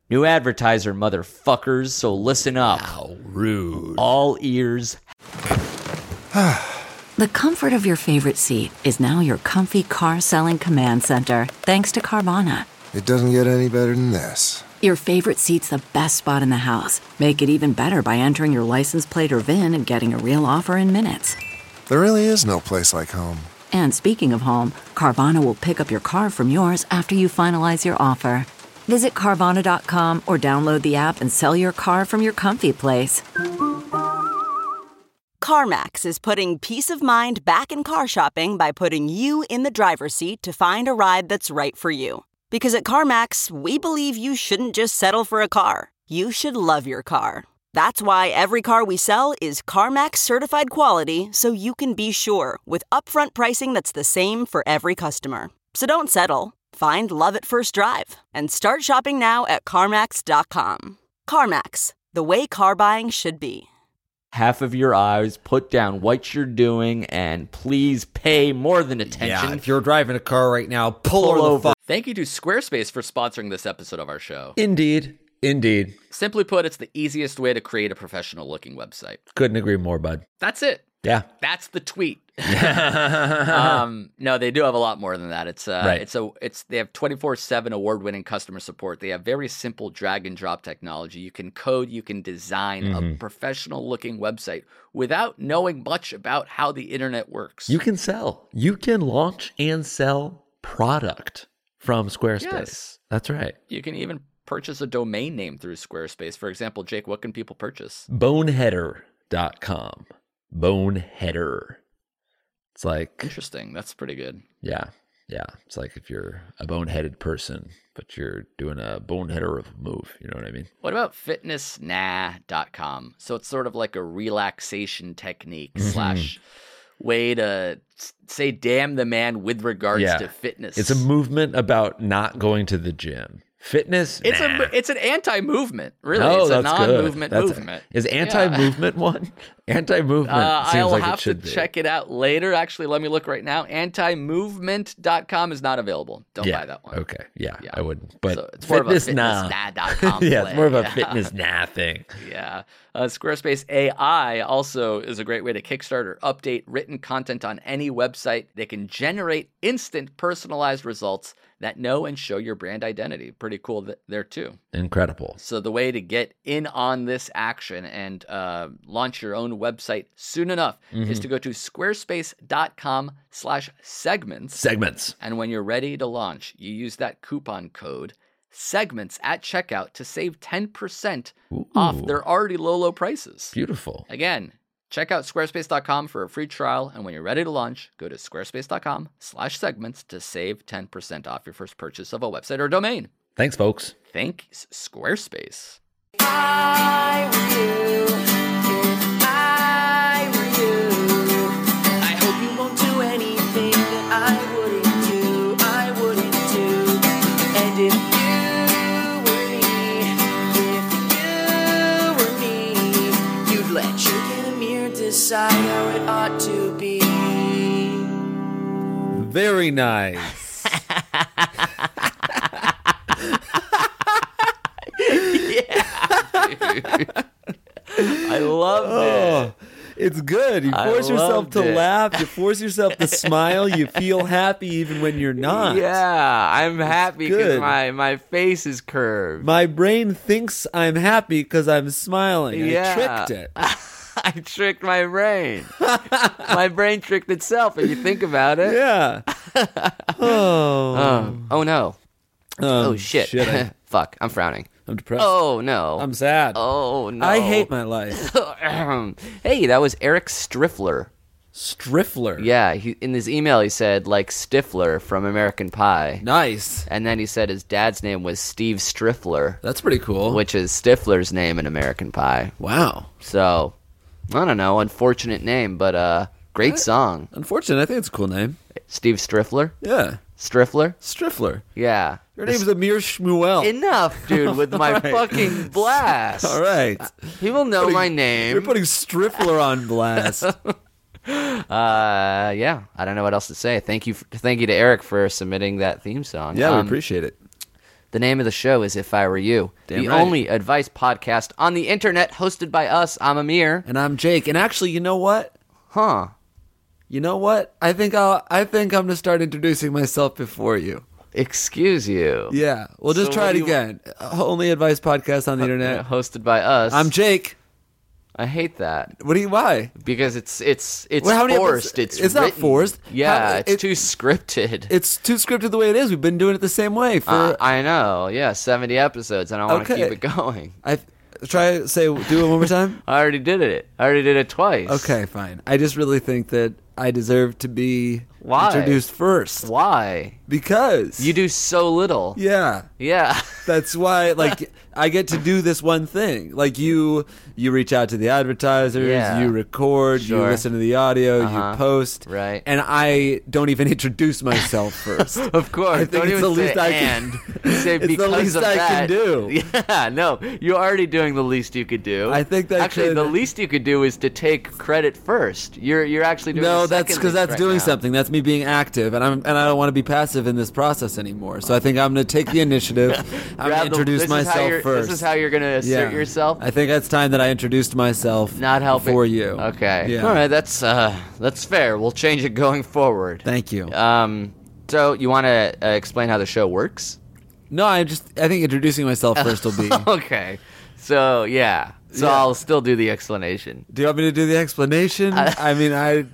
New advertiser, motherfuckers, so listen up. How rude. All ears. The comfort of your favorite seat is now your comfy car selling command center, thanks to Carvana. It doesn't get any better than this. Your favorite seat's the best spot in the house. Make it even better by entering your license plate or VIN and getting a real offer in minutes. There really is no place like home. And speaking of home, Carvana will pick up your car from yours after you finalize your offer. Visit Carvana.com or download the app and sell your car from your comfy place. CarMax is putting peace of mind back in car shopping by putting you in the driver's seat to find a ride that's right for you. Because at CarMax, we believe you shouldn't just settle for a car. You should love your car. That's why every car we sell is CarMax certified quality, so you can be sure with upfront pricing that's the same for every customer. So don't settle. Find love at first drive and start shopping now at CarMax.com. CarMax, the way car buying should be. Half of your eyes, put down what you're doing, and please pay more than attention. Yeah, if you're driving a car right now, pull over. Thank you to Squarespace for sponsoring this episode of our show. Indeed. Simply put, it's the easiest way to create a professional-looking website. Couldn't agree more, bud. That's it. Yeah. That's the tweet. No, they do have a lot more than that. They have 24/7 award-winning customer support. They have very simple drag and drop technology. You can code, you can design a professional-looking website without knowing much about how the internet works. You can sell. You can launch and sell product from Squarespace. Yes. That's right. You can even purchase a domain name through Squarespace. For example, Jake, what can people purchase? Boneheader.com. Boneheader. It's like... Interesting. That's pretty good. Yeah. It's like if you're a boneheaded person, but you're doing a boneheader of a move. You know what I mean? What about fitnessnah.com? So it's sort of like a relaxation technique slash way to say damn the man with regards to fitness. It's a movement about not going to the gym. Fitness? It's an anti-movement, really. Oh, it's a that's non-movement good. movement. Is anti-movement one? Anti-movement seems I'll like have it should to be. check it out later. Actually, let me look right now. Antimovement.com is not available. Don't buy that one. Okay. Yeah, I wouldn't. But so it's more of a fitnessnah. fitnessnah.com Yeah, play. it's more of a fitness nah thing. Yeah. Squarespace AI also is a great way to kickstart or update written content on any website. They can generate instant personalized results that know and show your brand identity. Pretty cool there too. Incredible. So the way to get in on this action and launch your own website soon enough is to go to squarespace.com/segments. Segments. And when you're ready to launch, you use that coupon code segments at checkout to save 10% off their already low prices. Beautiful. Again, check out squarespace.com for a free trial. And when you're ready to launch, go to squarespace.com/segments to save 10% off your first purchase of a website or domain. Thanks, folks. Thanks, Squarespace. I were you, if I were you, I hope you won't do anything that I wouldn't do, and if you were me, you'd let Trick in a mirror decide how it ought to be. Very nice. I love it. It's good. You force yourself to loved it. laugh. You force yourself to smile. You feel happy even when you're not. Yeah, I'm happy because good. my face is curved. My brain thinks I'm happy because I'm smiling. Yeah. I tricked it. I tricked my brain. My brain tricked itself, if you think about it. Yeah. Oh no. Oh shit. Fuck, I'm frowning. I'm depressed. Oh no. I'm sad. Oh no. I hate my life. Hey, that was Eric Striffler. Striffler. Yeah, in his email he said, like Stifler from American Pie. Nice. And then he said his dad's name was Steve Striffler, That's pretty cool. which is Stifler's name in American Pie. Wow. So, I don't know, unfortunate name, but great song. Unfortunate. I think it's a cool name. Steve Striffler? Yeah. Striffler? Striffler. Yeah. Your name's Amir Shmuel. Enough, dude, with my All right. fucking blast. All right. People know my name. You're putting Striffler on blast. Yeah, I don't know what else to say. Thank you to Eric for submitting that theme song. Yeah, we appreciate it. The name of the show is If I Were You, the right. only advice podcast on the internet hosted by us. I'm Amir. And I'm Jake. And actually, you know what? Huh. You know what? I think I'm gonna start introducing myself before you. Excuse you. Yeah, we'll just So try what it do you- again. Only advice podcast on the internet. Hosted by us. I'm Jake. I hate that Why? because it's Well, how many forced. episodes- It's not written. forced. Yeah, it's It- too scripted. It's too scripted the way it is. We've been doing it the same way for. I know. Yeah, 70 episodes, and I want to Okay. keep it going. I do it one more time. I already did it. I already did it twice. Okay, fine. I just really think that I deserve to be Why? introduced first Why? because You do so little. Yeah, Yeah. that's why. Like I get to do this one thing. Like you reach out to the advertisers, Yeah. you record, you Sure. listen to the audio, Uh-huh. you post, Right. And I don't even introduce myself first. Of course. I think Don't it's even the least say I can. Say It's the because least of I that. can do. Yeah, no. You're already doing the least you could do. I think that actually could- the least you could do is to take credit first. You're actually doing No, the that's second because least that's right doing now. something. That's me being active, and I don't want to be passive in this process anymore. So I think I'm going to take the initiative. I'm going Grab to introduce this is how myself you're- first. This is how you're going to assert yourself. I think it's time that I introduced myself. Not helping for you. Okay. Yeah. All right. That's fair. We'll change it going forward. Thank you. So you want to explain how the show works? No, I think introducing myself first will be. Okay. So yeah. So Yeah. I'll still do the explanation. Do you want me to do the explanation? I mean, I'm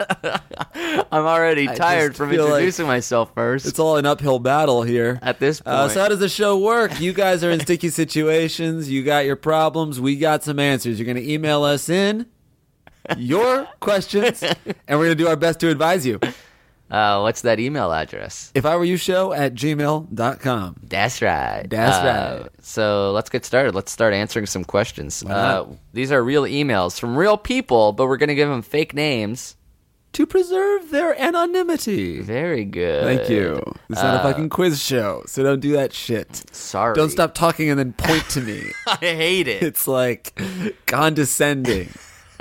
already I tired just from feel like introducing myself first. it's all an uphill battle here. At this point. So how does the show work? You guys are in sticky situations. You got your problems. We got some answers. You're going to email us in your questions, and we're going to do our best to advise you. What's that email address? If I were you show at gmail.com. That's right. That's right. So let's get started. Let's start answering some questions. not? These are real emails from real people, but we're going to give them fake names. To preserve their anonymity. Very good. Thank you. It's not a fucking quiz show, so don't do that shit. Sorry. Don't stop talking and then point to me. I hate it. It's like condescending.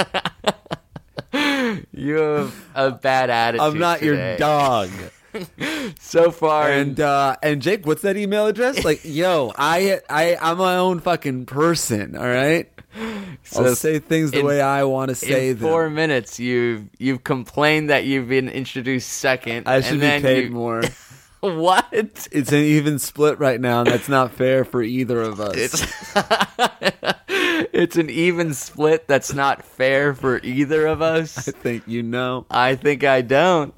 You have a bad attitude. I'm not your today. dog. So far, And Jake, what's that email address? Like, yo, I'm my own fucking person, all right? I'll say things the way I want to say in them. 4 minutes, you've complained that you've been introduced second. I should and be then paid more. What? It's an even split right now, and that's not fair for either of us. It's an even split that's not fair for either of us. I think you know. I think I don't.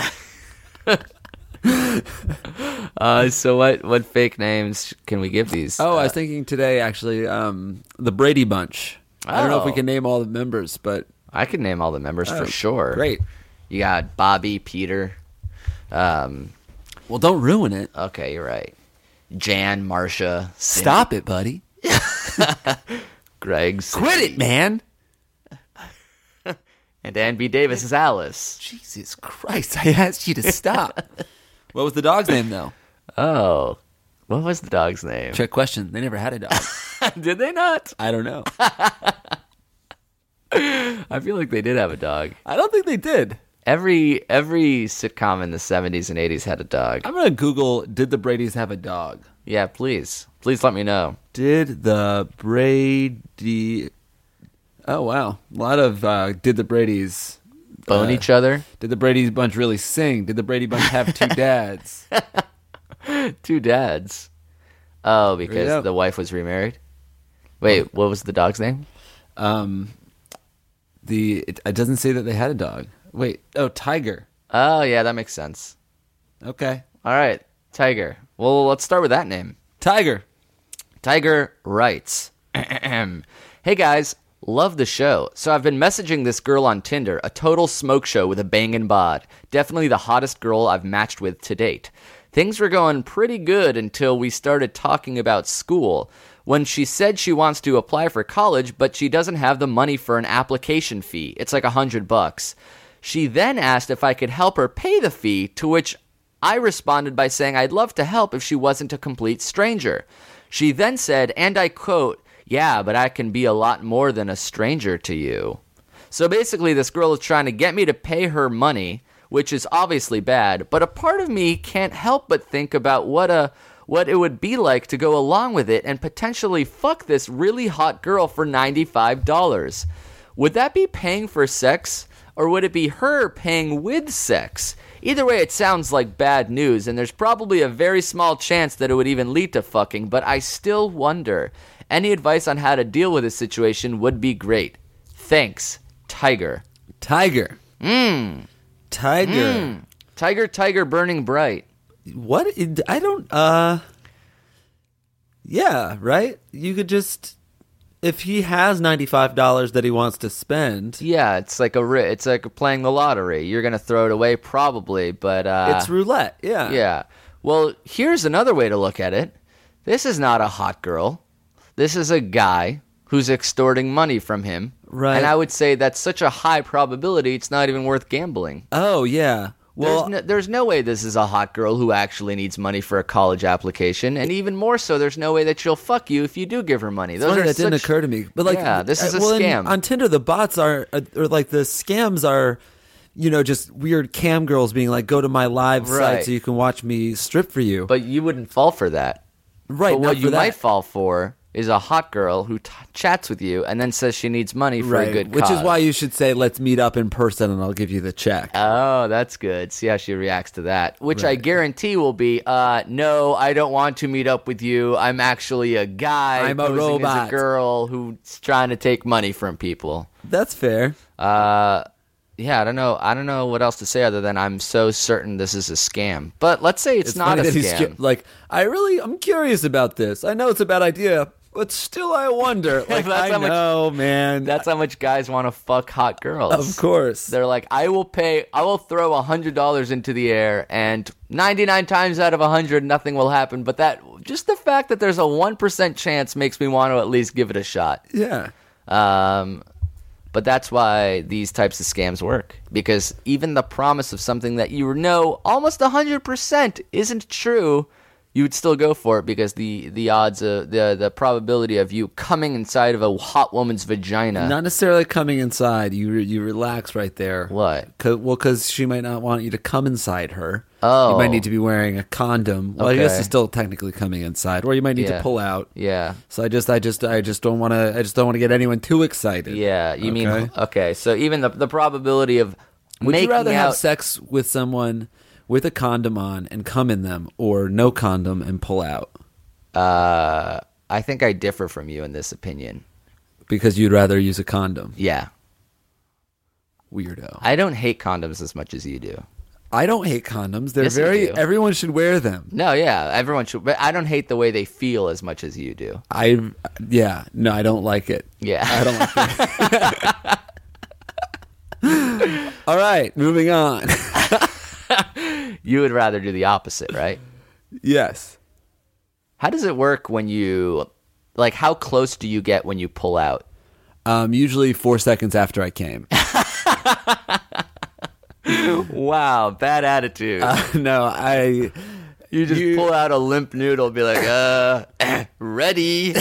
So what fake names can we give these? Oh, I was thinking today, actually, the Brady Bunch. I don't know if we Oh. can name all the members, but I can name all the members for sure. great. You got Bobby, Peter. Well, don't ruin it. Okay, you're right. Jan, Marcia, Cindy, Stop it, buddy. Greg, Quit it, man. and Ann B. Davis is Alice. Jesus Christ, I asked you to stop. What was the dog's name, though? Oh, what was the dog's name? Trick question. They never had a dog. Did they not? I don't know. I feel like they did have a dog. I don't think they did. Every sitcom in the 70s and 80s had a dog. I'm going to Google, did the Bradys have a dog? Yeah, please let me know. Did the Brady... Oh, wow. A lot of did the Bradys... Bone each other. Did the Brady Bunch really sing? Did the Brady Bunch have two dads? Two dads. Oh, There you because go. the wife was remarried. Wait, what was the dog's name? It doesn't say that they had a dog. Wait, Tiger. Oh, yeah, that makes sense. Okay. All right, Tiger. Well, let's start with that name. Tiger. Tiger writes, Hey guys, love the show. So I've been messaging this girl on Tinder, a total smoke show with a bangin' bod. Definitely the hottest girl I've matched with to date. Things were going pretty good until we started talking about school. When she said she wants to apply for college, but she doesn't have the money for an application fee. It's like $100. She then asked if I could help her pay the fee, to which I responded by saying I'd love to help if she wasn't a complete stranger. She then said, and I quote, "Yeah, but I can be a lot more than a stranger to you." So basically, this girl is trying to get me to pay her money, which is obviously bad, but a part of me can't help but think about what what it would be like to go along with it and potentially fuck this really hot girl for $95. Would that be paying for sex, or would it be her paying with sex? Either way, it sounds like bad news, and there's probably a very small chance that it would even lead to fucking, but I still wonder. Any advice on how to deal with this situation would be great. Thanks, Tiger. Tiger. Tiger burning bright. What? I don't, yeah, right? You could just, if he has $95 that he wants to spend. Yeah, it's like playing the lottery. You're going to throw it away probably, but it's roulette, yeah. Yeah. Well, here's another way to look at it. This is not a hot girl. This is a guy who's extorting money from him. Right. And I would say that's such a high probability it's not even worth gambling. Oh, yeah. Well, there's no way this is a hot girl who actually needs money for a college application, and even more so, there's no way that she'll fuck you if you do give her money. That didn't occur to me. But like, yeah, this is a scam. On Tinder, the bots are, or like the scams are, just weird cam girls being like, go to my live site so you can watch me strip for you. But you wouldn't fall for that. Right. But what you might fall for is a hot girl who chats with you and then says she needs money for a good cause. Which is why you should say, let's meet up in person and I'll give you the check. Oh, that's good. See how she reacts to that. Which I guarantee will be, no, I don't want to meet up with you. I'm actually a guy. I'm a robot. As a girl who's trying to take money from people. That's fair. Yeah, I don't know what else to say other than I'm so certain this is a scam. But let's say it's not a scam. I'm curious about this. I know it's a bad idea, but still I wonder. Like, man. That's how much guys want to fuck hot girls. Of course. They're like, I will throw $100 into the air, and 99 times out of 100, nothing will happen. But just the fact that there's a 1% chance makes me want to at least give it a shot. Yeah. But that's why these types of scams work. Because even the promise of something that you know almost 100% isn't true, you would still go for it because the odds of the probability of you coming inside of a hot woman's vagina. Not necessarily coming inside. You relax right there. What? Because she might not want you to come inside her. Oh. You might need to be wearing a condom. Well, Okay. I guess it's still technically coming inside, or you might need to pull out. Yeah. So I just don't want to get anyone too excited. Yeah. You mean okay? So even the probability of would making you rather out have sex with someone with a condom on and come in them, or no condom and pull out? I think I differ from you in this opinion. Because you'd rather use a condom. Yeah. Weirdo. I don't hate condoms as much as you do. I don't hate condoms. They're Yes, you do. everyone should wear them. No, yeah, everyone should. But I don't hate the way they feel as much as you do. I don't like it. Yeah. I don't like it. All right, moving on. You would rather do the opposite, right? Yes. How does it work when you, like, how close do you get when you pull out? Usually 4 seconds after I came. Wow, bad attitude. No, you just pull out a limp noodle, be like, ready.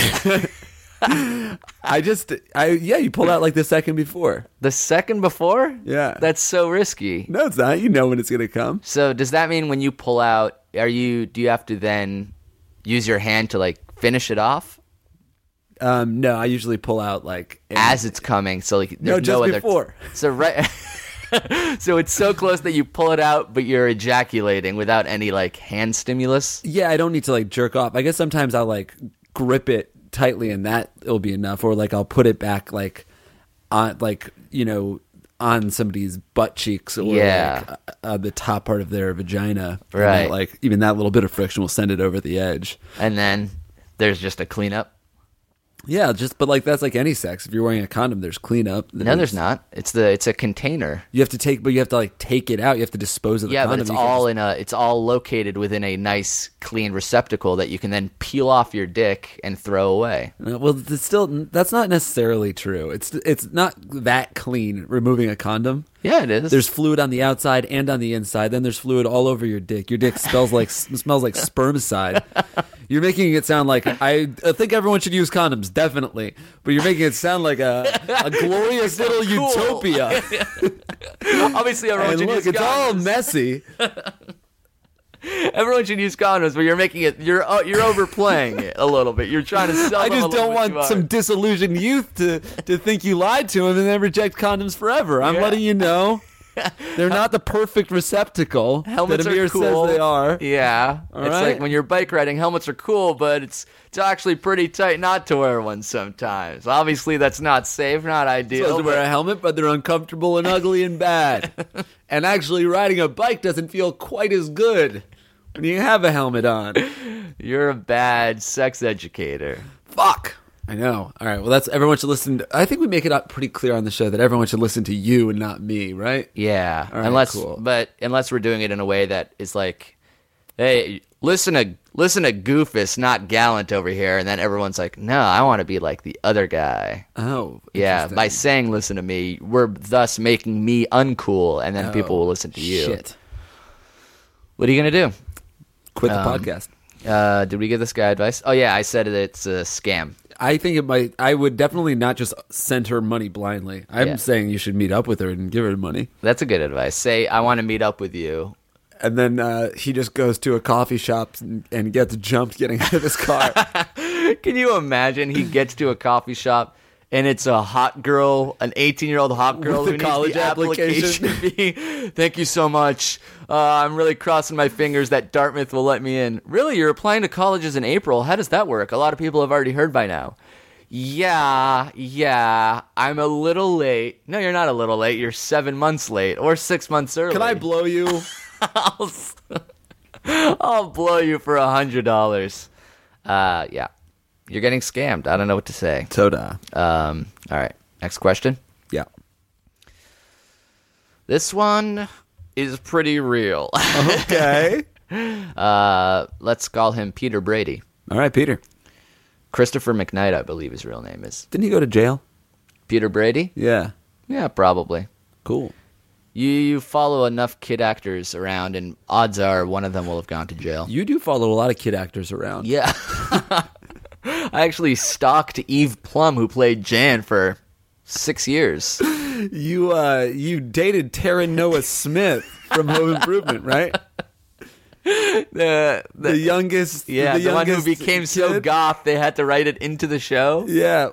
You pulled out like the second before. The second before? Yeah. That's so risky. No, it's not. You know when it's going to come. So does that mean when you pull out, do you have to then use your hand to, like, finish it off? No, I usually pull out like as it's coming. So like there's just no other before. So right. So it's so close that you pull it out, but you're ejaculating without any like hand stimulus. Yeah, I don't need to like jerk off. I guess sometimes I'll like grip it tightly, and that will be enough. Or like I'll put it back like on on somebody's butt cheeks or the top part of their vagina. Right. And that, even that little bit of friction will send it over the edge. And then there's just a cleanup. Yeah, but like that's like any sex. If you're wearing a condom, there's cleanup. No, there's not. It's a container. You have to take it out. You have to dispose of the condom. But it's all located within a nice, clean receptacle that you can then peel off your dick and throw away. Well, that's not necessarily true. It's not that clean removing a condom. Yeah, it is. There's fluid on the outside and on the inside. Then there's fluid all over your dick. Your dick smells like spermicide. You're making it sound like I think everyone should use condoms, definitely. But you're making it sound like a glorious little utopia. Obviously, everyone should use it's condoms. all messy. Everyone should use condoms, but you're making it. You're overplaying it a little bit. You're trying to sell. I them just a little don't bit too want hard. some disillusioned youth to think you lied to him and then reject condoms forever. I'm letting you know. They're not the perfect receptacle Helmets that Amir are cool. says they are. Yeah, All it's right. like when you're bike riding, helmets are cool, but it's actually pretty tight not to wear one sometimes. Obviously, that's not safe, not ideal. Supposed to wear a helmet, but they're uncomfortable and ugly and bad. And actually, riding a bike doesn't feel quite as good when you have a helmet on. You're a bad sex educator. Fuck. I know. All right. Well, that's everyone should listen. I think we make it up pretty clear on the show that everyone should listen to you and not me, right? Yeah, All right, unless cool. unless we're doing it in a way that is like, hey, listen to Goofus, not Gallant over here, and then everyone's like, no, I want to be like the other guy. Oh. Yeah, interesting. by saying listen to me, we're thus making me uncool, and then people will listen to you. Shit. What are you gonna do? Quit the podcast. Did we give this guy advice? Oh yeah, I said it's a scam. I think it might. I would definitely not just send her money blindly. I'm Yeah. saying you should meet up with her and give her money. That's a good advice. Say I want to meet up with you. And then he just goes to a coffee shop and gets jumped getting out of his car. Can you imagine he gets to a coffee shop and it's a hot girl, an 18-year-old hot girl With who the needs college the application fee. Thank you so much. I'm really crossing my fingers that Dartmouth will let me in. Really? You're applying to colleges in April? How does that work? A lot of people have already heard by now. Yeah, I'm a little late. No, you're not a little late. You're 7 months late or 6 months early. Can I blow you? I'll blow you for $100. Yeah. You're getting scammed. I don't know what to say. Soda. All right. Next question. Yeah. This one is pretty real. Okay. Let's call him Peter Brady. All right, Peter. Christopher McKnight, I believe his real name is. Didn't he go to jail? Peter Brady? Yeah. Yeah, probably. Cool. You follow enough kid actors around, and odds are one of them will have gone to jail. You do follow a lot of kid actors around. Yeah. I actually stalked Eve Plum, who played Jan for 6 years. You dated Taryn Noah Smith from Home Improvement, right? The youngest. Yeah, the one who youngest became so kid? goth they had to write it into the show. Yeah.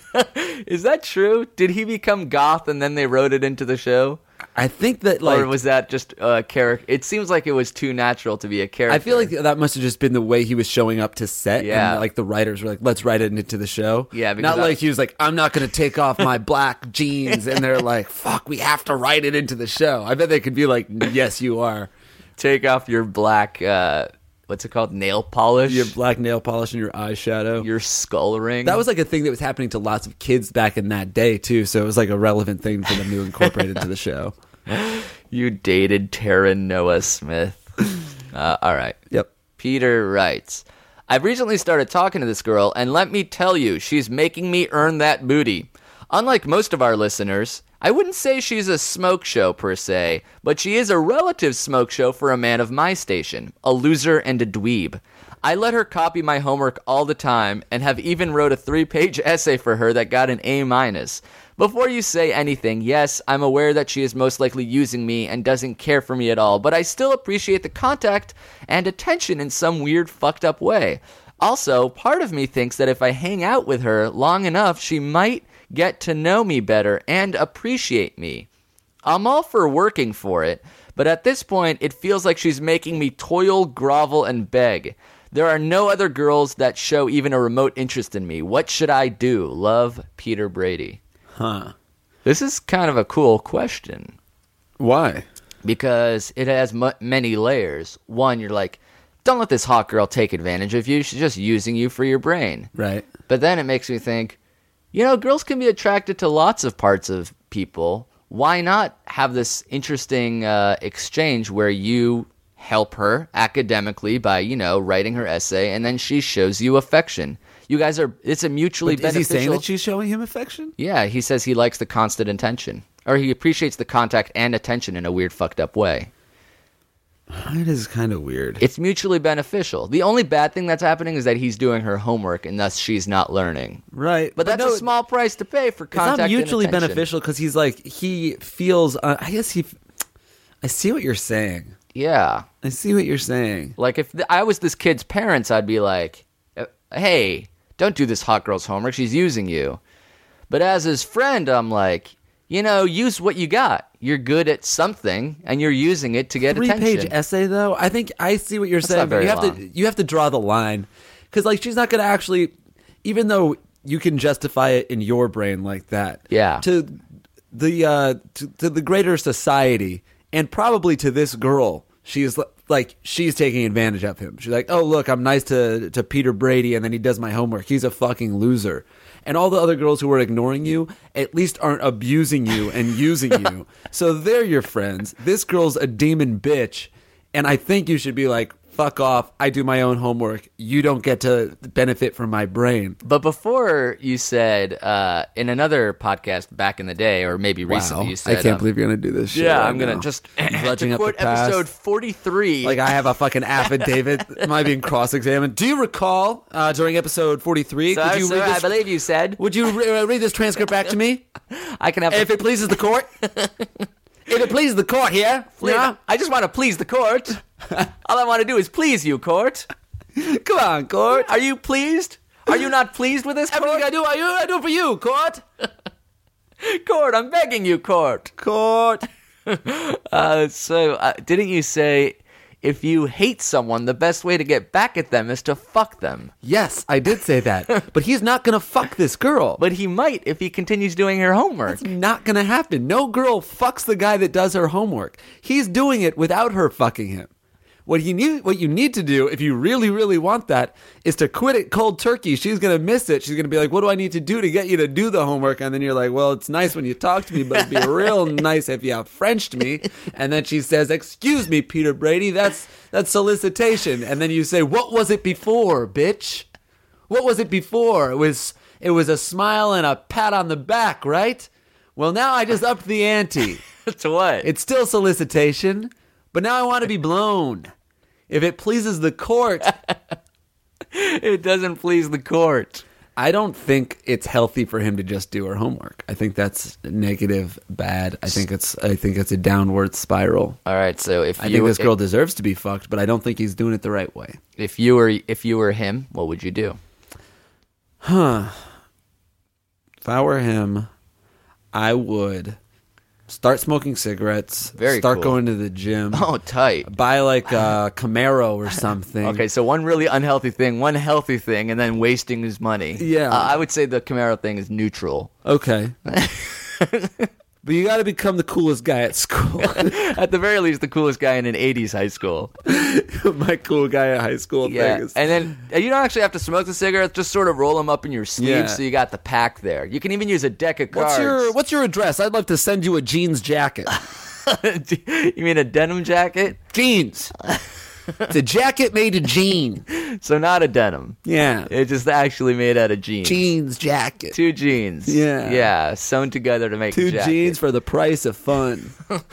Is that true? Did he become goth and then they wrote it into the show? I think that, like, or was that just a character? It seems like it was too natural to be a character. I feel like that must have just been the way he was showing up to set. Yeah. And, like, the writers were like, let's write it into the show. Yeah, because not like he was like, I'm not going to take off my black jeans. And they're like, fuck, we have to write it into the show. I bet they could be like, yes, you are. Take off your black, what's it called? Nail polish? Your black nail polish and your eyeshadow. Your skull ring? That was like a thing that was happening to lots of kids back in that day, too. So it was like a relevant thing for them to incorporate into the show. You dated Tara Noah Smith. All right. Yep. Peter writes, I've recently started talking to this girl, and let me tell you, she's making me earn that booty. Unlike most of our listeners, I wouldn't say she's a smoke show per se, but she is a relative smoke show for a man of my station, a loser and a dweeb. I let her copy my homework all the time and have even wrote a 3-page essay for her that got an A-. Before you say anything, yes, I'm aware that she is most likely using me and doesn't care for me at all, but I still appreciate the contact and attention in some weird fucked up way. Also, part of me thinks that if I hang out with her long enough, she might get to know me better and appreciate me. I'm all for working for it, but at this point, it feels like she's making me toil, grovel, and beg. There are no other girls that show even a remote interest in me. What should I do? Love, Peter Brady. Huh. This is kind of a cool question Why? because it has many layers. One, you're like, don't let this hot girl take advantage of you. She's just using you for your brain. Right. But then it makes me think, you know, girls can be attracted to lots of parts of people. Why not have this interesting exchange where you help her academically by, you know, writing her essay, and then she shows you affection. You guys are, it's a mutually But is beneficial. he saying that she's showing him affection? Yeah, he says he likes the constant attention. Or he appreciates the contact and attention in a weird fucked up way. It is kind of weird. It's mutually beneficial. The only bad thing that's happening is that he's doing her homework and thus she's not learning. Right. But that's no, a small price to pay for It's contact not mutually and attention. beneficial because he's like, he feels, I guess I see what you're saying. Yeah. I see what you're saying. Like, if I was this kid's parents, I'd be like, hey, don't do this hot girl's homework. She's using you. But as his friend, I'm like, use what you got. You're good at something, and you're using it to get attention. 3-page essay, though. I think I see what you're saying. not very but you have to draw the line, because like she's not going to actually, even though you can justify it in your brain like that. Yeah. To the greater society, and probably to this girl, she's taking advantage of him. She's like, oh look, I'm nice to Peter Brady, and then he does my homework. He's a fucking loser. And all the other girls who are ignoring you at least aren't abusing you and using you. So they're your friends. This girl's a demon bitch. And I think you should be like, fuck off. I do my own homework. You don't get to benefit from my brain. But before you said, in another podcast back in the day, or maybe recently, you said... I can't believe you're going to do this shit. Yeah, right I'm going now. to just... Clutching up the quote past. episode 43. Like I have a fucking affidavit. Am I being cross-examined? Do you recall during episode 43? Sir, could you read this? I believe you said... Would you read this transcript back to me? I can have... If it pleases the court. If it pleases the court here. Yeah? I just want to please the court. All I want to do is please you, court. Come on, court. Are you pleased? Are you not pleased with this, court? Everything I do for you, court. Court, I'm begging you, court. Court. So, didn't you say if you hate someone, the best way to get back at them is to fuck them? Yes, I did say that. But he's not going to fuck this girl. But he might if he continues doing her homework. It's not going to happen. No girl fucks the guy that does her homework. He's doing it without her fucking him. What you need to do, if you really, really want that, is to quit it cold turkey. She's going to miss it. She's going to be like, what do I need to do to get you to do the homework? And then you're like, well, it's nice when you talk to me, but it'd be real nice if you Frenched me. And then she says, excuse me, Peter Brady, that's solicitation. And then you say, what was it before, bitch? What was it before? It was a smile and a pat on the back, right? Well, now I just upped the ante. To what? It's still solicitation, but now I want to be blown. If it pleases the court. It doesn't please the court. I don't think it's healthy for him to just do her homework. I think that's negative, bad. I think it's a downward spiral. All right, so I think this girl deserves to be fucked, but I don't think he's doing it the right way. If you were him, what would you do? If I were him, I would start smoking cigarettes. Very start cool. going to the gym. Oh, tight. Buy like a Camaro or something. Okay, so one really unhealthy thing, one healthy thing, and then wasting his money. Yeah. I would say the Camaro thing is neutral. Okay. But you got to become the coolest guy at school. At the very least, the coolest guy in an 80s high school. My cool guy at high school Yeah, thing is... and then you don't actually have to smoke the cigarettes, just sort of roll them up in your sleeve Yeah. so you got the pack there. You can even use a deck of cards. What's your address? I'd love to send you a jeans jacket. You mean a denim jacket? Jeans. It's a jacket made of jean. So not a denim. Yeah. It's just actually made out of jeans. Jeans jacket. Two jeans. Yeah. Yeah, sewn together to make Two a jacket. jeans for the price of fun.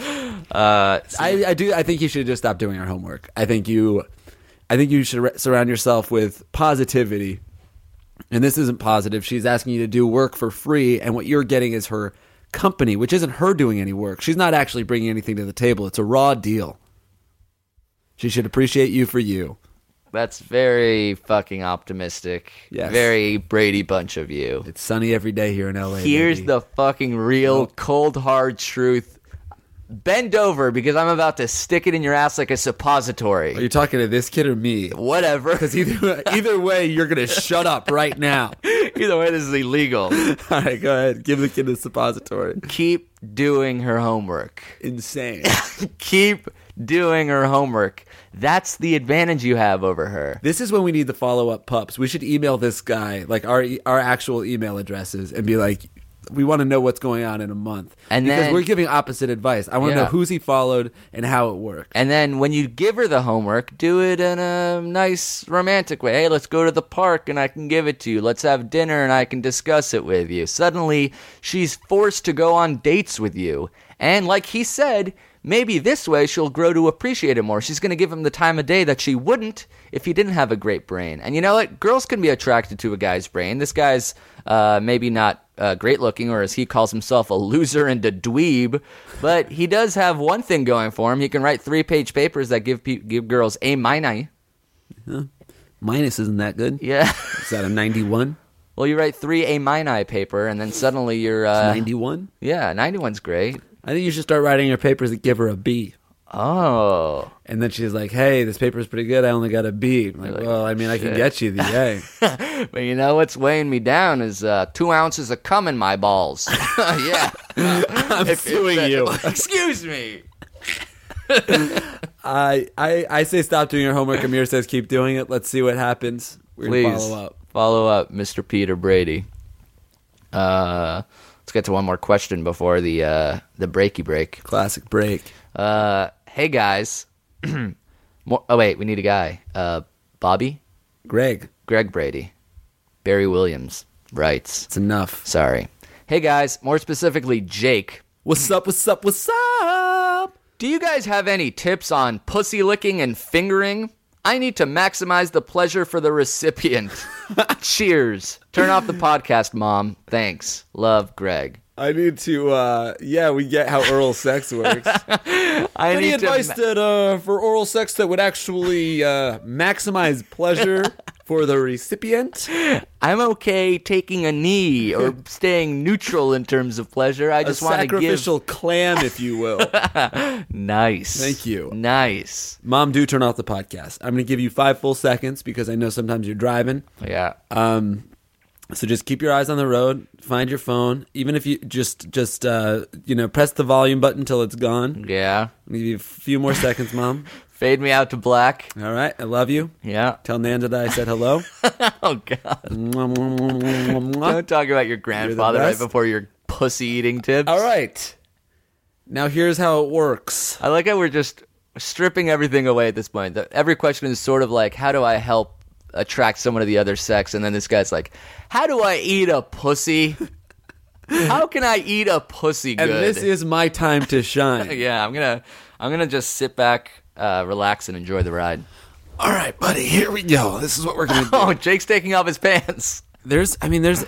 I think you should just stop doing your homework. I think you should surround yourself with positivity. And this isn't positive. She's asking you to do work for free, and what you're getting is her company, which isn't her doing any work. She's not actually bringing anything to the table. It's a raw deal. She should appreciate you for you. That's very fucking optimistic. Yes. Very Brady Bunch of you. It's sunny every day here in LA. Here's baby. the fucking real, cold, hard truth. Bend over because I'm about to stick it in your ass like a suppository. Are you talking to this kid or me? Whatever. Because either way, you're going to shut up right now. Either way, this is illegal. All right, go ahead. Give the kid a suppository. Keep doing her homework. Insane. Keep doing her homework. That's the advantage you have over her. This is when we need the follow-up pups. We should email this guy, like our actual email addresses, and be like, we want to know what's going on in a month. And because then, we're giving opposite advice. I want to know who's he followed and how it worked. And then when you give her the homework, do it in a nice romantic way. Hey, let's go to the park and I can give it to you. Let's have dinner and I can discuss it with you. Suddenly, she's forced to go on dates with you. And like he said, maybe this way she'll grow to appreciate him more. She's going to give him the time of day that she wouldn't if he didn't have a great brain. And you know what? Girls can be attracted to a guy's brain. This guy's maybe not great looking, or as he calls himself, a loser and a dweeb. But he does have one thing going for him. He can write 3-page papers that give girls A minus. Minus isn't that good? Yeah. Is that a 91? Well, you write 3 A- paper, and then suddenly you're... 91? Yeah, 91's great. I think you should start writing your papers that give her a B. Oh. And then she's like, hey, this paper's pretty good. I only got a B. I'm like, well, I mean, I can get you the A. But you know what's weighing me down is 2 ounces of cum in my balls. Yeah. I'm suing you. Excuse me. I say stop doing your homework. Amir says keep doing it. Let's see what happens. We're going to follow up. Follow up, Mr. Peter Brady. Let's get to one more question before the breaky break. Classic break. Hey guys. Oh wait, we need a guy. Bobby? Greg Brady. Barry Williams writes. It's enough. Sorry. Hey guys, more specifically Jake. What's up? Do you guys have any tips on pussy licking and fingering? I need to maximize the pleasure for the recipient. Cheers. Turn off the podcast, Mom. Thanks. Love, Greg. I need to, we get how oral sex works. Any advice for oral sex that would actually maximize pleasure for the recipient? I'm okay taking a knee or staying neutral in terms of pleasure. I just want to give... sacrificial clam, if you will. Nice. Thank you. Nice. Mom, do turn off the podcast. I'm going to give you 5 full seconds because I know sometimes you're driving. Yeah. So just keep your eyes on the road. Find your phone. Even if you just press the volume button until it's gone. Yeah. I'll give you a few more seconds, Mom. Fade me out to black. All right. I love you. Yeah. Tell Nanda that I said hello. Oh, God. Don't talk about your grandfather right before your pussy eating tips. All right. Now here's how it works. I like how we're just stripping everything away at this point. Every question is sort of like, how do I help attract someone of the other sex? And then this guy's like, how do I eat a pussy? How can I eat a pussy good? And this is my time to shine. Yeah, I'm gonna just sit back, relax, and enjoy the ride. All right, buddy, here we go. This is what we're gonna do. Oh, Jake's taking off his pants. There's a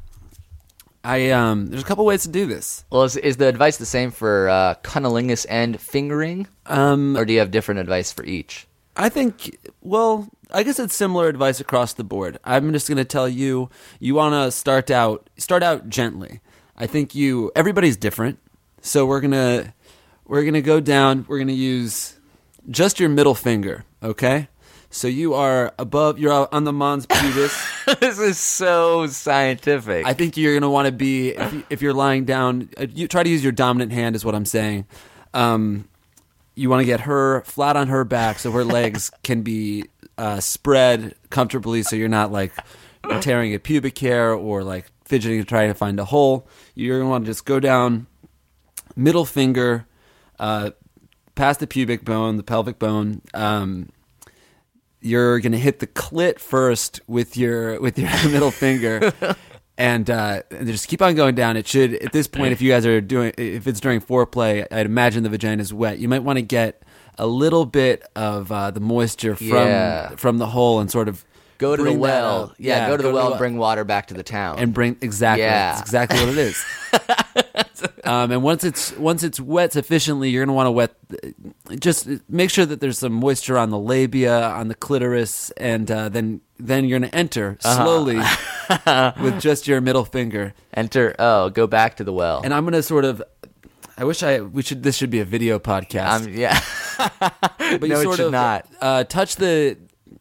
couple ways to do this. Well, is the advice the same for cunnilingus and fingering? Or do you have different advice for each? I guess it's similar advice across the board. I'm just going to tell you want to start out gently. I think everybody's different. So we're going to go down, we're going to use just your middle finger, okay? So you're on the mons pubis. This is so scientific. I think you're going to want to be, if you're lying down, you try to use your dominant hand is what I'm saying. You want to get her flat on her back so her legs can be spread comfortably so you're not like tearing at pubic hair or like fidgeting to try to find a hole. You're going to want to just go down, middle finger, past the pubic bone, the pelvic bone. You're going to hit the clit first with your middle finger. And just keep on going down. It should, at this point, if it's during foreplay, I'd imagine the vagina is wet. You might want to get a little bit of the moisture from the hole and sort of go to the well. Yeah, go to the well and bring water back to the town. And exactly. Yeah. That's exactly what it is. And once it's wet sufficiently, you're going to want to just make sure that there's some moisture on the labia, on the clitoris, and then you're going to enter slowly with just your middle finger. Go back to the well. And I'm going to sort of, this should be a video podcast. Yeah. But no, it should not. Touch the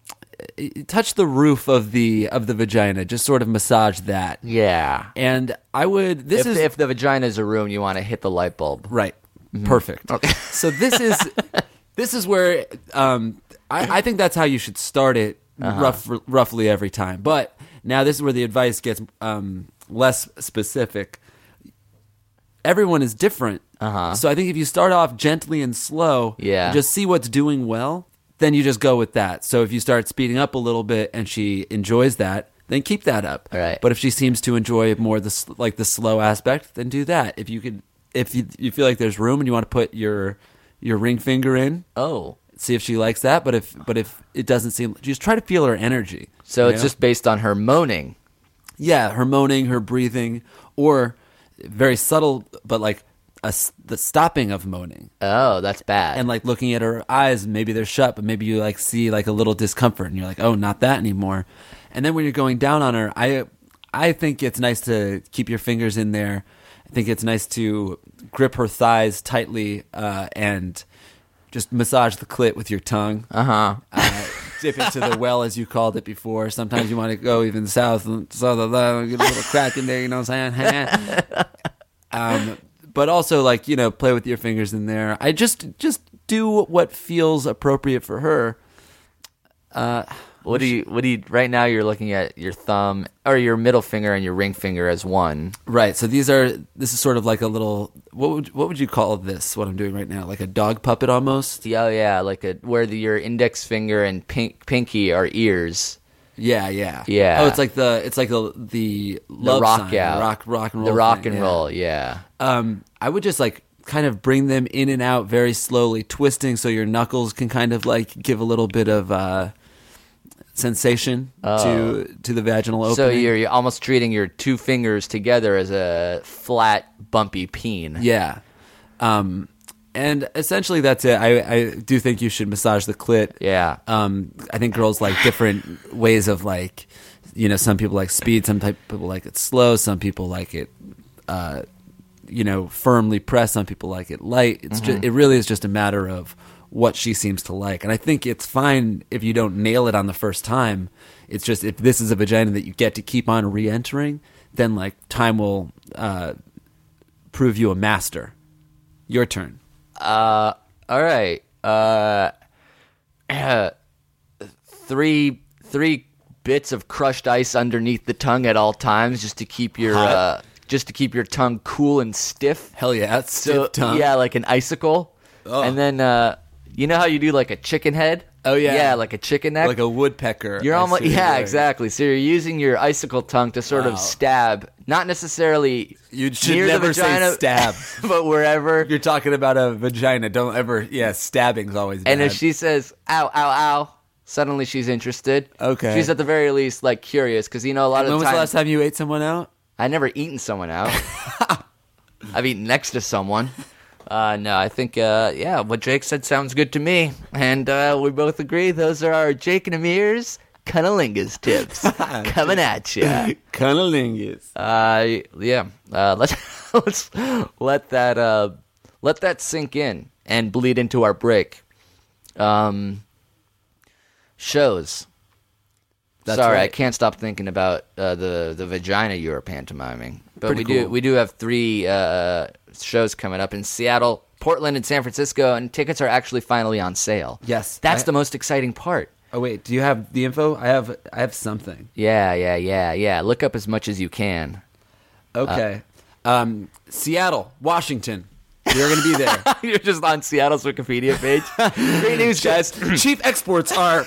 roof of the vagina, just sort of massage that. Yeah. And I would, if the vagina is a room, you want to hit the light bulb. Right. Mm-hmm. Perfect. Okay. So this is where I think that's how you should start it roughly every time. But now this is where the advice gets less specific. Everyone is different. So I think if you start off gently and slow, and just see what's doing well, then you just go with that. So if you start speeding up a little bit and she enjoys that, then keep that up. Right. But if she seems to enjoy more the slow aspect, then do that. If you feel like there's room and you want to put your ring finger in, see if she likes that. But if it doesn't seem, just try to feel her energy. So it's just based on her moaning. Yeah, her moaning, her breathing, or very subtle, but like the stopping of moaning. Oh, that's bad. And like looking at her eyes, maybe they're shut, but maybe you like see like a little discomfort, and you're like, oh, not that anymore. And then when you're going down on her, I think it's nice to keep your fingers in there. I think it's nice to grip her thighs tightly and just massage the clit with your tongue. Dip into the well, as you called it before. Sometimes you want to go even south, get a little crack in there, you know what I'm saying? But also, like, play with your fingers in there. I just do what feels appropriate for her. What do you right now you're looking at your thumb or your middle finger and your ring finger as one. Right. So this is sort of like a little, what would you call this, what I'm doing right now? Like a dog puppet almost? Yeah, like where your index finger and pinky are ears. Yeah. Yeah. Oh, it's like the love rock sign, out. rock and roll. The rock thing, and roll, yeah. I would just like kind of bring them in and out very slowly, twisting so your knuckles can kind of like give a little bit of sensation to the vaginal opening. So you're almost treating your two fingers together as a flat, bumpy peen. Yeah. And essentially that's it. I do think you should massage the clit. Yeah. I think girls like different ways of like, some people like speed, some people like it slow, some people like it, firmly pressed, some people like it light. It's just, it really is just a matter of what she seems to like. And I think it's fine if you don't nail it on the first time. It's just if this is a vagina that you get to keep on re-entering, then like time will prove you a master. Your turn. All right. Three bits of crushed ice underneath the tongue at all times, just to keep your tongue cool and stiff. Hell yeah, stiff tongue. Yeah, like an icicle. Oh. And then you know how you do like a chicken head? Oh yeah, yeah, like a chicken neck, like a woodpecker. You're almost exactly. So you're using your icicle tongue to sort of stab, not necessarily. You should near never the vagina, say stab, but wherever you're talking about a vagina, don't ever. Yeah, stabbing's always bad. And if she says "ow, ow, ow," suddenly she's interested. Okay, she's at the very least like curious because a lot of when the time. When was the last time you ate someone out? I never eaten someone out. I've eaten next to someone. No, I think, what Jake said sounds good to me. And we both agree those are our Jake and Amir's Cunnilingus tips coming at you. Cunnilingus. Let's let that sink in and bleed into our break. Shows. That's Sorry, right. I can't stop thinking about the vagina you were pantomiming. But Pretty cool. we do have 3 shows coming up in Seattle, Portland, and San Francisco, and tickets are actually finally on sale. Yes, that's the most exciting part. Oh wait, do you have the info? I have something. Yeah. Look up as much as you can. Okay, Seattle, Washington. We're going to be there. You're just on Seattle's Wikipedia page. Great news, guys. Chief exports are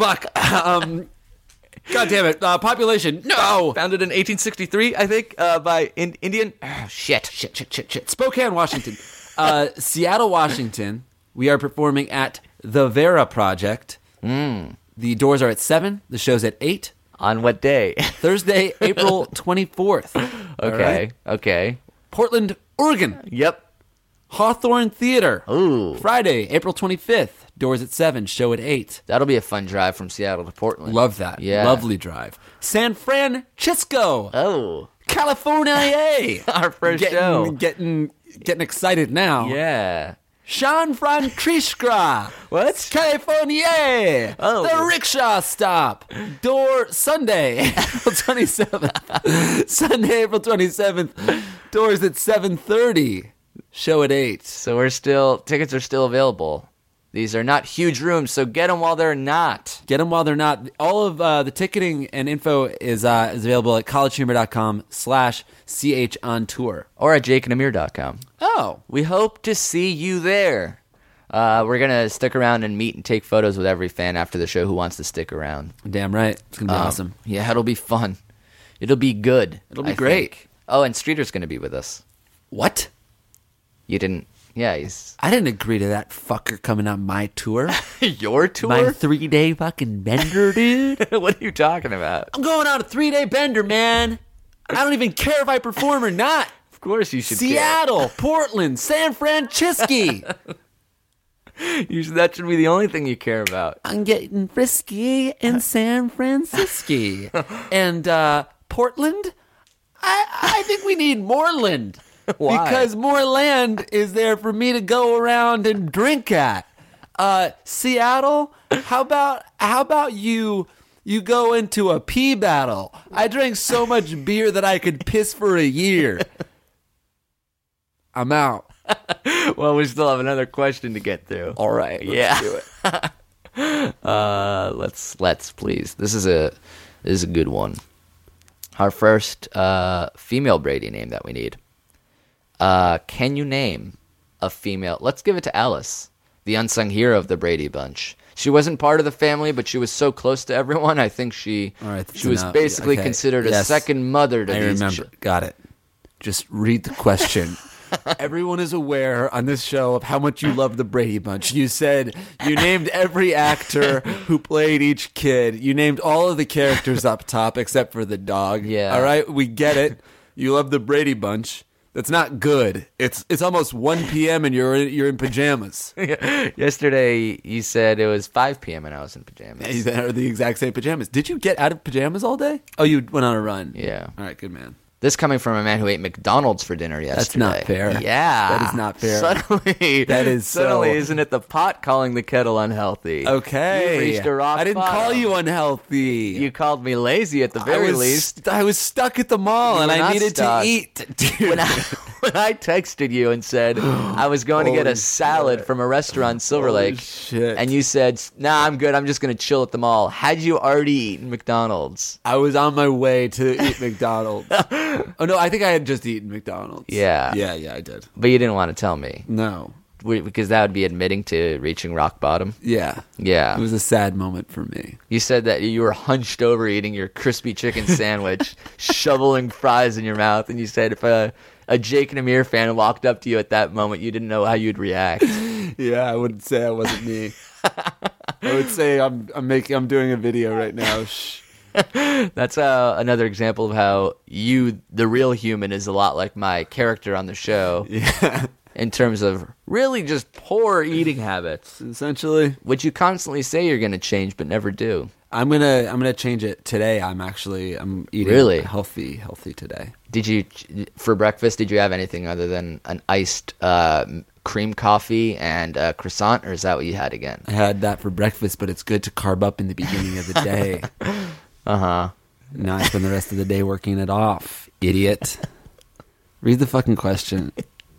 God damn it! Population founded in 1863, I think, by Indian. Shit. Spokane, Washington. Seattle, Washington. We are performing at the Vera Project. The doors are at 7. The show's at 8. On what day? Thursday, April 24th. Okay. Portland, Oregon. Yep. Hawthorne Theater. Ooh. Friday, April 25th. Doors at 7. Show at 8. That'll be a fun drive from Seattle to Portland. Love that. Yeah. Lovely drive. San Francisco. Oh. California. Our first show. Getting excited now. Yeah. San Francisco. What? California. Oh. The rickshaw stop. Door Sunday, April 27th. Sunday, April 27th. Doors at 7:30. Show at 8. So tickets are still available. These are not huge rooms, so get them while they're not. Get them while they're not. All of the ticketing and info is available at collegehumor.com/chontour. Or at jakeandamir.com. Oh. We hope to see you there. We're going to stick around and meet and take photos with every fan after the show who wants to stick around. Damn right. It's going to be awesome. Yeah, it'll be fun. It'll be good. It'll be I great. think. Oh, and Streeter's going to be with us. What? You didn't Yeah, he's I didn't agree to that fucker coming on my tour. your tour. My 3-day fucking bender, dude. What are you talking about? I'm going on a 3-day bender, man. I don't even care if I perform or not. Of course you should. Seattle, Portland, San Francisco. That should be the only thing you care about. I'm getting frisky in San Francisco. And Portland, I think we need more land. Why? Because more land is there for me to go around and drink at. Seattle, how about you go into a pee battle? I drank so much beer that I could piss for a year. I'm out. Well, we still have another question to get through. All right, let's do it. Let's please. This is a good one. Our first female Brady name that we need. Can you name a female? Let's give it to Alice, the unsung hero of the Brady bunch. She wasn't part of the family, but she was so close to everyone. I think she was basically considered a second mother to these. I remember. Got it. Just read the question. Everyone is aware on this show of how much you love the Brady Bunch. You said you named every actor who played each kid. You named all of the characters up top except for the dog. Yeah. All right, we get it. You love the Brady Bunch. That's not good. It's almost 1 p.m. and you're in pajamas. Yesterday you said it was 5 p.m. and I was in pajamas. They're the exact same pajamas. Did you get out of pajamas all day? Oh, you went on a run. Yeah. All right, good man. This coming from a man who ate McDonald's for dinner yesterday. That's not fair. Yeah. That is not fair. Suddenly, isn't it the pot calling the kettle unhealthy? Okay. You reached a rock I didn't bottom. call you unhealthy. You called me lazy at the very least. I was stuck at the mall You and were I not needed stuck. to eat. Dude. When I texted you and said I was going to get a Holy salad from a restaurant in Silver Holy Lake, shit. and you said, "Nah, I'm good. I'm just going to chill at the mall." Had you already eaten McDonald's? I was on my way to eat McDonald's. Oh, no, I think I had just eaten McDonald's. Yeah. Yeah, I did. But you didn't want to tell me. No. Because that would be admitting to reaching rock bottom. Yeah. Yeah. It was a sad moment for me. You said that you were hunched over eating your crispy chicken sandwich, shoveling fries in your mouth, and you said if a Jake and Amir fan walked up to you at that moment, you didn't know how you'd react. Yeah, I wouldn't say that wasn't me. I would say I'm doing a video right now. Shh. That's another example of how you, the real human, is a lot like my character on the show. Yeah. In terms of really just poor eating habits, Essentially, which you constantly say you're going to change but never do. I'm gonna change it today. I'm eating Really? healthy today. Did you, for breakfast, did you have anything other than an iced cream coffee and a croissant, or is that what you had again? I had that for breakfast, but it's good to carb up in the beginning of the day. Uh-huh. Now I spend the rest of the day working it off. Idiot. Read the fucking question.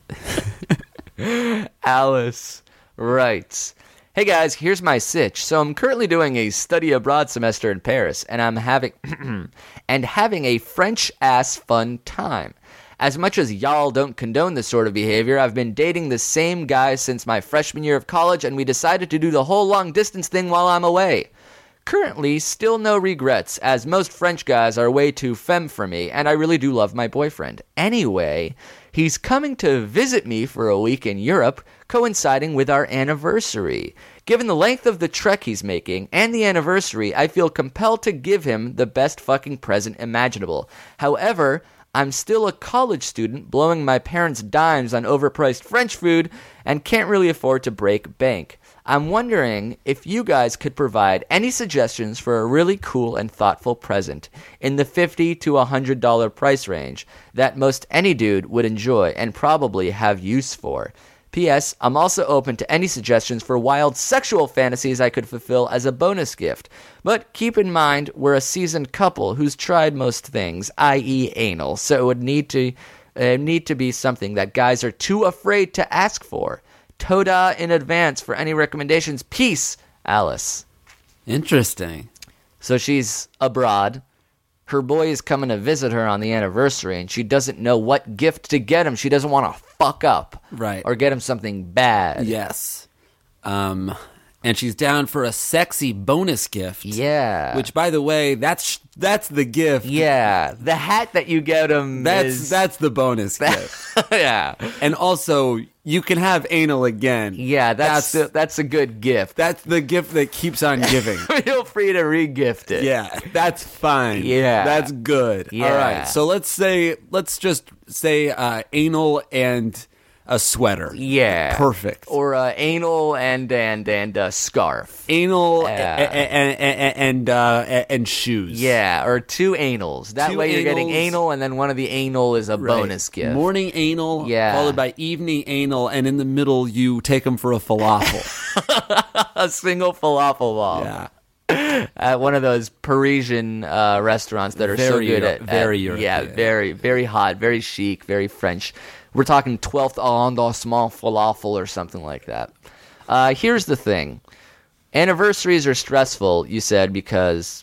Alice writes, "Hey guys, here's my sitch. So I'm currently doing a study abroad semester in Paris, and I'm having a French ass fun time. As much as y'all don't condone this sort of behavior, I've been dating the same guy since my freshman year of college, and we decided to do the whole long distance thing while I'm away. Currently, still no regrets, as most French guys are way too femme for me, and I really do love my boyfriend. Anyway, he's coming to visit me for a week in Europe, coinciding with our anniversary. Given the length of the trek he's making and the anniversary, I feel compelled to give him the best fucking present imaginable. However, I'm still a college student blowing my parents' dimes on overpriced French food and can't really afford to break bank. I'm wondering if you guys could provide any suggestions for a really cool and thoughtful present in the $50 to $100 price range that most any dude would enjoy and probably have use for. P.S. I'm also open to any suggestions for wild sexual fantasies I could fulfill as a bonus gift. But keep in mind, we're a seasoned couple who's tried most things, i.e. anal, so it would need to be something that guys are too afraid to ask for. Toda in advance for any recommendations. Peace, Alice." Interesting. So she's abroad. Her boy is coming to visit her on the anniversary, and she doesn't know what gift to get him. She doesn't want to fuck up. Right. Or get him something bad. Yes. And and she's down for a sexy bonus gift. Yeah. Which, by the way, that's the gift. Yeah. The hat that you get him That's the bonus gift. Yeah. And also, you can have anal again. Yeah, that's a good gift. That's the gift that keeps on giving. Feel free to re-gift it. Yeah, that's fine. Yeah. That's good. Yeah. All right. So let's just say anal and a sweater. Yeah. Perfect. Or anal and a scarf. Anal and shoes. Yeah, or 2 anals. That way you're getting anals. anal, and then one of the anal is a bonus gift. Morning anal, Yeah. followed by evening anal, and in the middle you take them for a falafel. A single falafel ball. Yeah. At one of those Parisian restaurants that are so good at very yeah, European. very, very hot, very chic, very French. We're talking 12th arrondissement falafel or something like that. Here's the thing. Anniversaries are stressful, you said, because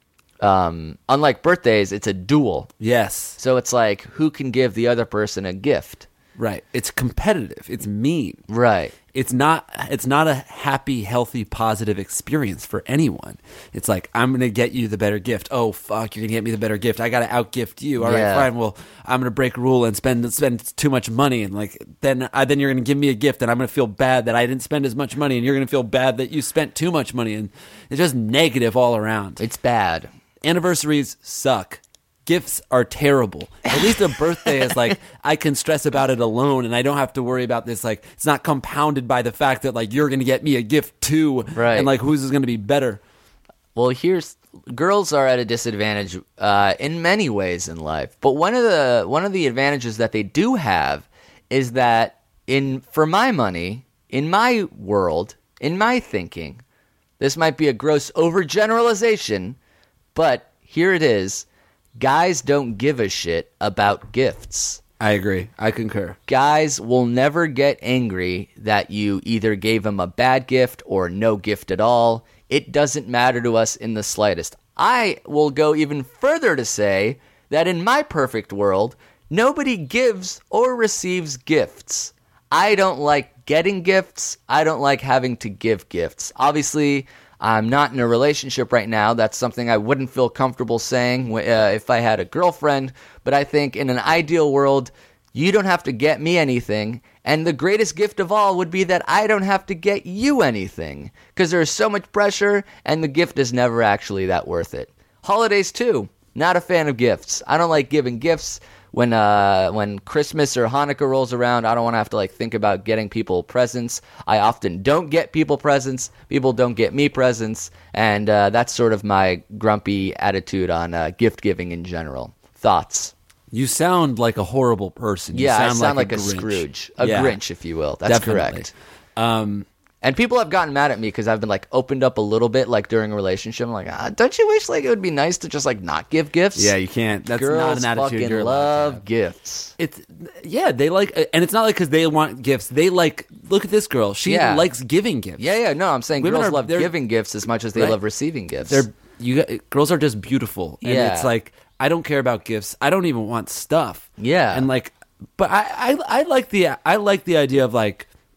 unlike birthdays, it's a duel. Yes. So it's like, who can give the other person a gift? Right. It's competitive. It's mean. Right. It's not a happy, healthy, positive experience for anyone. It's like, I'm going to get you the better gift. Oh, fuck, you're going to get me the better gift. I got to outgift you. All right, fine. Well, I'm going to break a rule and spend too much money. And like, then you're going to give me a gift and I'm going to feel bad that I didn't spend as much money. And you're going to feel bad that you spent too much money. And it's just negative all around. It's bad. Anniversaries suck. Gifts are terrible. At least a birthday is like, I can stress about it alone and I don't have to worry about this. Like, it's not compounded by the fact that like you're going to get me a gift too. Right. And like, whose is going to be better? Well, girls are at a disadvantage in many ways in life. But one of the advantages that they do have is that for my money, in my world, in my thinking, this might be a gross overgeneralization, but here it is. Guys don't give a shit about gifts. I agree. I concur. Guys will never get angry that you either gave them a bad gift or no gift at all. It doesn't matter to us in the slightest. I will go even further to say that in my perfect world, nobody gives or receives gifts. I don't like getting gifts. I don't like having to give gifts. Obviously, I'm not in a relationship right now. That's something I wouldn't feel comfortable saying if I had a girlfriend. But I think in an ideal world, you don't have to get me anything. And the greatest gift of all would be that I don't have to get you anything. Because there's so much pressure, and the gift is never actually that worth it. Holidays, too. Not a fan of gifts. I don't like giving gifts. When Christmas or Hanukkah rolls around, I don't want to have to think about getting people presents. I often don't get people presents. People don't get me presents. And that's sort of my grumpy attitude on gift giving in general. Thoughts? You sound like a horrible person. Yeah, I sound like a Grinch. Scrooge. A Grinch, if you will. That's Definitely. correct. And people have gotten mad at me because I've been opened up a little bit during a relationship. I'm like, don't you wish it would be nice to just not give gifts? Yeah, you can't. That's Girls not an attitude fucking you're allowed to love have. gifts. They like, and it's not because they want gifts. They look at this girl. She likes giving gifts. Yeah. No, I'm saying Women girls are- love they're- giving gifts as much as they Right. love receiving gifts. Girls are just beautiful. And Yeah. it's like, I don't care about gifts. I don't even want stuff. Yeah. And but I like the idea of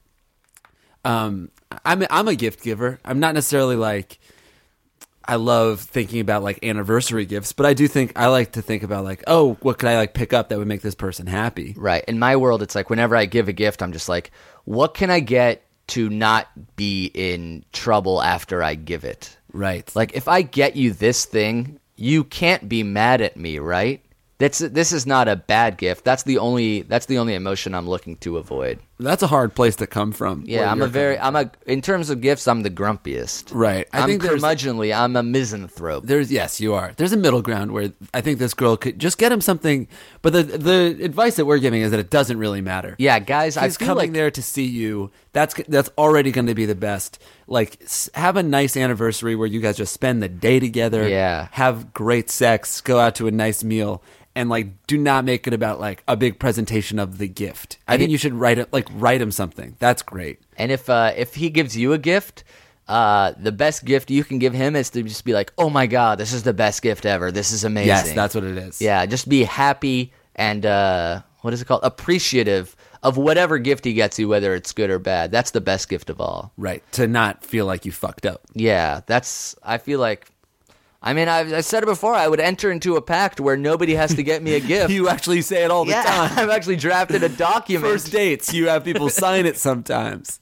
I'm a gift giver. I'm not necessarily I love thinking about anniversary gifts, but I like to think about what could I pick up that would make this person happy? Right. In my world, it's whenever I give a gift, I'm just what can I get to not be in trouble after I give it? Right. If I get you this thing, you can't be mad at me, right? This is not a bad gift. That's the only emotion I'm looking to avoid. That's a hard place to come from. Yeah, in terms of gifts, I'm the grumpiest. Right. I'm curmudgeonly. I'm a misanthrope. Yes, you are. There's a middle ground where I think this girl could just get him something, but the advice that we're giving is that it doesn't really matter. Yeah, guys, I He's feel coming there to see you. That's already going to be the best. Have a nice anniversary where you guys just spend the day together. Yeah. Have great sex. Go out to a nice meal. And do not make it about a big presentation of the gift. I think you should write him something. That's great. And if he gives you a gift, the best gift you can give him is to just be oh my God, this is the best gift ever. This is amazing. Yes, that's what it is. Yeah, just be happy and what is it called? Appreciative of whatever gift he gets you, whether it's good or bad. That's the best gift of all. Right. To not feel like you fucked up. Yeah, I feel like, I mean, I said it before, I would enter into a pact where nobody has to get me a gift. You actually say it all the time. I've actually drafted a document. First dates, you have people sign it sometimes.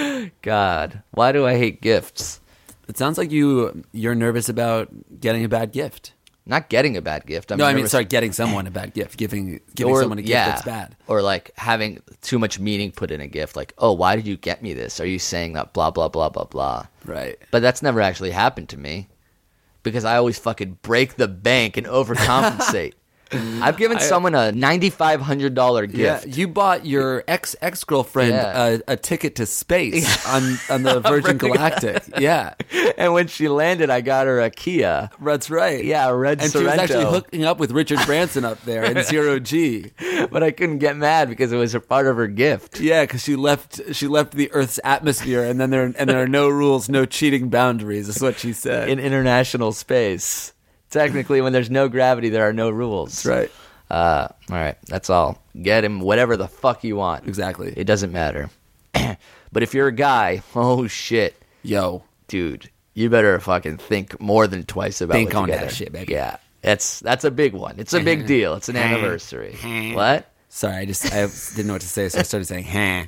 God, why do I hate gifts? It sounds like you're nervous about getting a bad gift. Not getting a bad gift. Getting someone a bad gift. Giving someone a gift that's bad. Or like having too much meaning put in a gift. Like, oh, why did you get me this? Are you saying that blah, blah, blah, blah, blah? Right. But that's never actually happened to me because I always fucking break the bank and overcompensate. I've given someone a $9,500 gift. Yeah, you bought your ex-girlfriend a ticket to space on the Virgin Galactic. Yeah. And when she landed, I got her a Kia. That's right. Yeah, a red and Sorento. She was actually hooking up with Richard Branson up there in Zero G. But I couldn't get mad because it was a part of her gift. Yeah, because she left the Earth's atmosphere, and then there are no rules, no cheating boundaries. Is what she said. In international space. Technically, when there's no gravity, there are no rules. That's right. All right, that's all. Get him whatever the fuck you want. Exactly. It doesn't matter. But if you're a guy, oh shit. Yo. Dude, you better fucking think more than twice about think what on you that shit, baby. Yeah, that's a big one. It's a big deal. It's an anniversary. What? Sorry, I didn't know what to say, so I started saying, huh.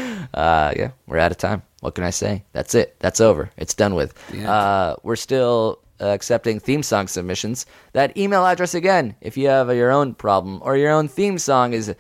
Yeah, we're out of time. What can I say? That's it. That's over. It's done with. Yeah. We're still accepting theme song submissions. That email address again, if you have your own problem or your own theme song, is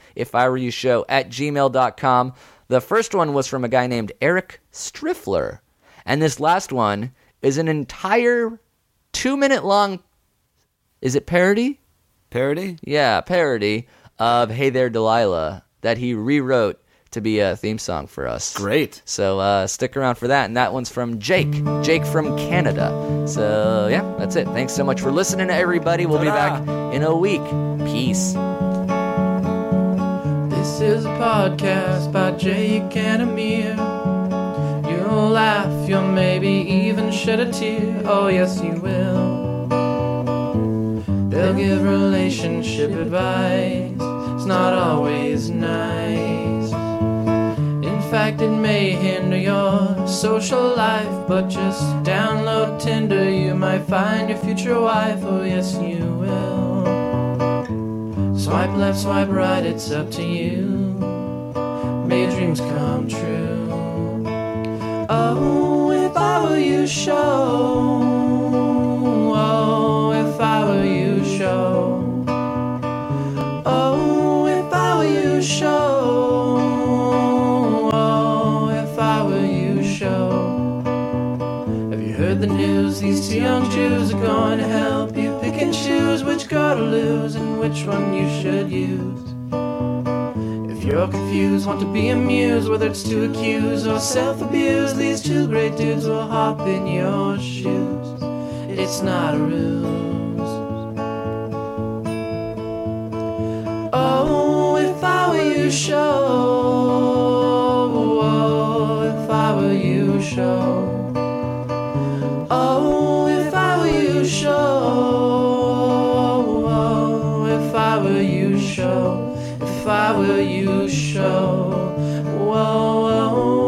ifiwereyoushow@gmail.com. The first one was from a guy named Eric Striffler. And this last one is an entire 2-minute long, is it parody? Parody? Yeah, parody of Hey There Delilah that he rewrote to be a theme song for us. Great. So stick around for that. And that one's from Jake from Canada. So yeah, that's it. Thanks so much for listening, everybody. We'll be back in a week. Peace. This is a podcast by Jake and Amir. You'll laugh, you'll maybe even shed a tear. Oh yes, you will. They'll give relationship advice. It's not always nice. In fact, it may hinder your social life, but just download Tinder. You might find your future wife. Oh yes, you will. Swipe left, swipe right, it's up to you. May your dreams come true. Oh, if I were you, show. Oh, if I were you, show. Oh, if I were you, show. Oh, if I were you, show. Have you heard the news? These two young Jews are going to help you pick and choose which girl to lose and which one you should use. If you're confused, want to be amused, whether it's to accuse or self-abuse, these two great dudes will hop in your shoes. It's not a ruse. Oh, if I were you, show. Oh, if I were you, show. Oh, if I were you, show. Oh, if I were you, show. If I were you, show. Whoa, whoa.